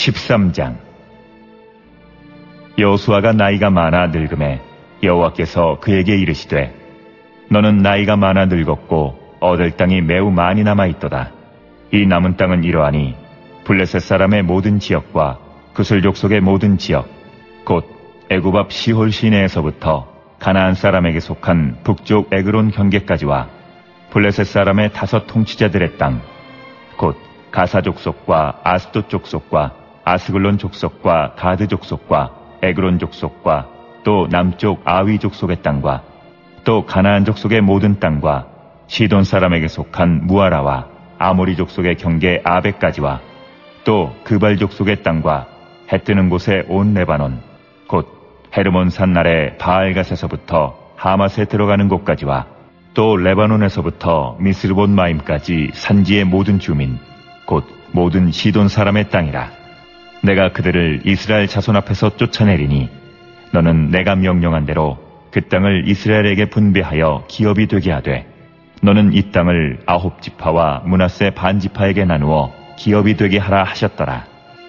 13장. 여호수아가 나이가 많아 늙음에 여호와께서 그에게 이르시되 너는 나이가 많아 늙었고 얻을 땅이 매우 많이 남아있도다. 이 남은 땅은 이러하니 블레셋 사람의 모든 지역과 그술 족속의 모든 지역 곧 애굽 앞 시홀 시내에서부터 가나안 사람에게 속한 북쪽 에그론 경계까지와 블레셋 사람의 5 통치자들의 땅 곧 가사 족속과 아스돗 족속과 아스글론 족속과 가드 족속과 에그론 족속과 또 남쪽 아위 족속의 땅과 또 가나안 족속의 모든 땅과 시돈 사람에게 속한 무아라와 아모리 족속의 경계 아벡까지와 또 그발 족속의 땅과 해 뜨는 곳의 온 레바논 곧 헤르몬 산 아래 바알갓에서부터 하맛에 들어가는 곳까지와 또 레바논에서부터 미스르본 마임까지 산지의 모든 주민 곧 모든 시돈 사람의 땅이라. 내가 그들을 이스라엘 자손 앞에서 쫓아내리니 너는 내가 명령한 대로 그 땅을 이스라엘에게 분배하여 기업이 되게 하되 너는 이 땅을 9지파와 므낫세 반지파에게 나누어 기업이 되게 하라 하셨더라.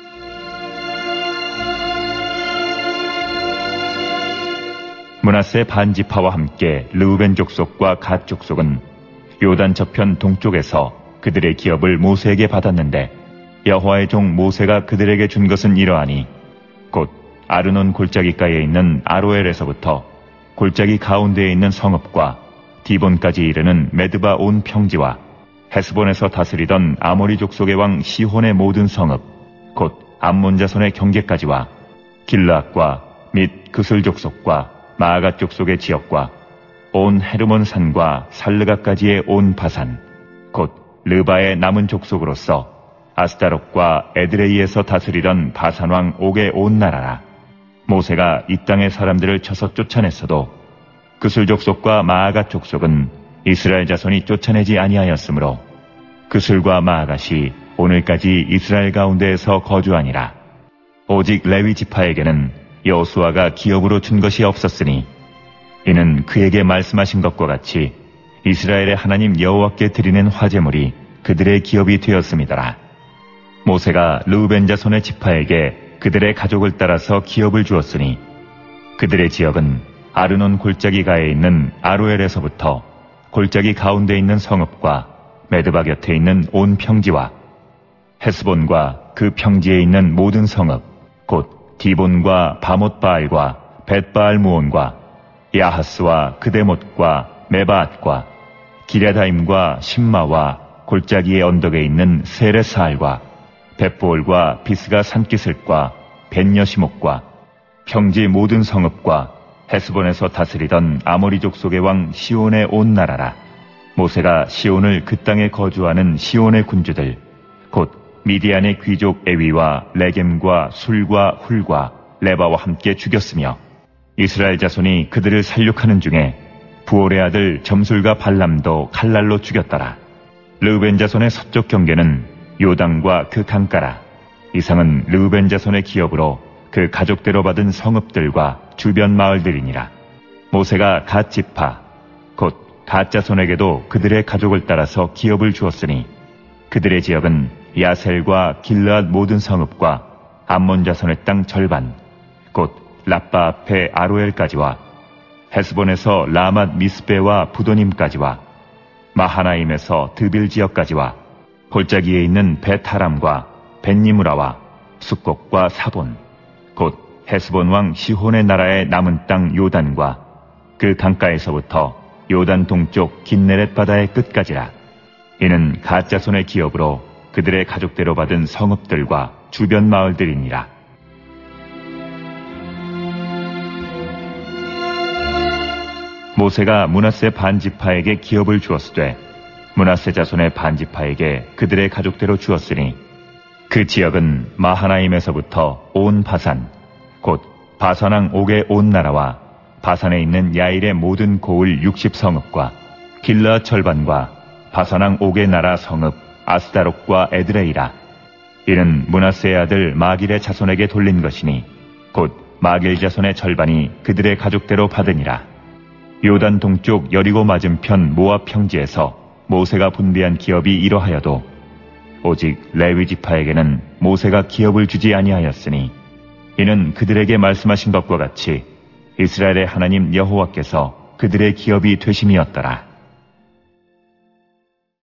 므낫세 반지파와 함께 르우벤 족속과 갓 족속은 요단 저편 동쪽에서 그들의 기업을 모세에게 받았는데 여호와의 종 모세가 그들에게 준 것은 이러하니 곧 아르논 골짜기가에 있는 아로엘에서부터 골짜기 가운데에 있는 성읍과 디본까지 이르는 메드바 온 평지와 헤스본에서 다스리던 아모리 족속의 왕 시혼의 모든 성읍 곧 암몬 자손의 경계까지와 길르앗과 및 그술 족속과 마아갓 족속의 지역과 온 헤르몬 산과 살르가까지의 온 바산 곧 르바의 남은 족속으로서 아스타롯과 에드레이에서 다스리던 바산왕 옥의 온 나라라. 모세가 이 땅의 사람들을 쳐서 쫓아냈어도 그술 족속과 마아갓 족속은 이스라엘 자손이 쫓아내지 아니하였으므로 그술과 마아갓이 오늘까지 이스라엘 가운데에서 거주하니라. 오직 레위 지파에게는 여호수아가 기업으로 준 것이 없었으니 이는 그에게 말씀하신 것과 같이 이스라엘의 하나님 여호와께 드리는 화제물이 그들의 기업이 되었음이더라. 모세가 르우벤 자손의 지파에게 그들의 가족을 따라서 기업을 주었으니 그들의 지역은 아르논 골짜기가에 있는 아로엘에서부터 골짜기 가운데 있는 성읍과 메드바 곁에 있는 온 평지와 헤스본과 그 평지에 있는 모든 성읍 곧 디본과 바못바알과 벳바알 무온과 야하스와 그데못과 메바앗과 기랴다임과 심마와 골짜기의 언덕에 있는 세레사알과 벳볼과 비스가 산기슭과 벳여시목과 평지 모든 성읍과 헤스본에서 다스리던 아모리 족속의 왕 시온의 온 나라라. 모세가 시온을 그 땅에 거주하는 시온의 군주들 곧 미디안의 귀족 에위와 레겜과 술과 훌과 레바와 함께 죽였으며 이스라엘 자손이 그들을 살육하는 중에 부올의 아들 점술과 발람도 칼날로 죽였더라. 르우벤 자손의 서쪽 경계는 요단과 그 강가라. 이상은 르우벤 자손의 기업으로 그 가족대로 받은 성읍들과 주변 마을들이니라. 모세가 갓 지파 곧 갓 자손에게도 그들의 가족을 따라서 기업을 주었으니 그들의 지역은 야셀과 길르앗 모든 성읍과 암몬 자손의 땅 절반 곧 라빠 앞에 아로엘까지와 헤스본에서 라맛 미스베와 부도님까지와 마하나임에서 드빌 지역까지와 골짜기에 있는 벳하람과 벳니무라와 숫곡과 사본 곧 헤스본 왕 시혼의 나라의 남은 땅 요단과 그 강가에서부터 요단 동쪽 긴네렛 바다의 끝까지라. 이는 갓 자손의 기업으로 그들의 가족대로 받은 성읍들과 주변 마을들이니라. 모세가 므낫세 반지파에게 기업을 주었으되 므낫세 자손의 반지파에게 그들의 가족대로 주었으니 그 지역은 마하나임에서부터 온 바산 곧 바산왕 옥의 온 나라와 바산에 있는 야일의 모든 고을 60성읍과 길르앗 절반과 바산왕 옥의 나라 성읍 아스다롯과 에드레이라. 이는 므낫세의 아들 마길의 자손에게 돌린 것이니 곧 마길 자손의 절반이 그들의 가족대로 받으니라. 요단 동쪽 여리고 맞은편 모압 평지에서 모세가 분배한 기업이 이러하여도 오직 레위 지파에게는 모세가 기업을 주지 아니하였으니 이는 그들에게 말씀하신 것과 같이 이스라엘의 하나님 여호와께서 그들의 기업이 되심이었더라.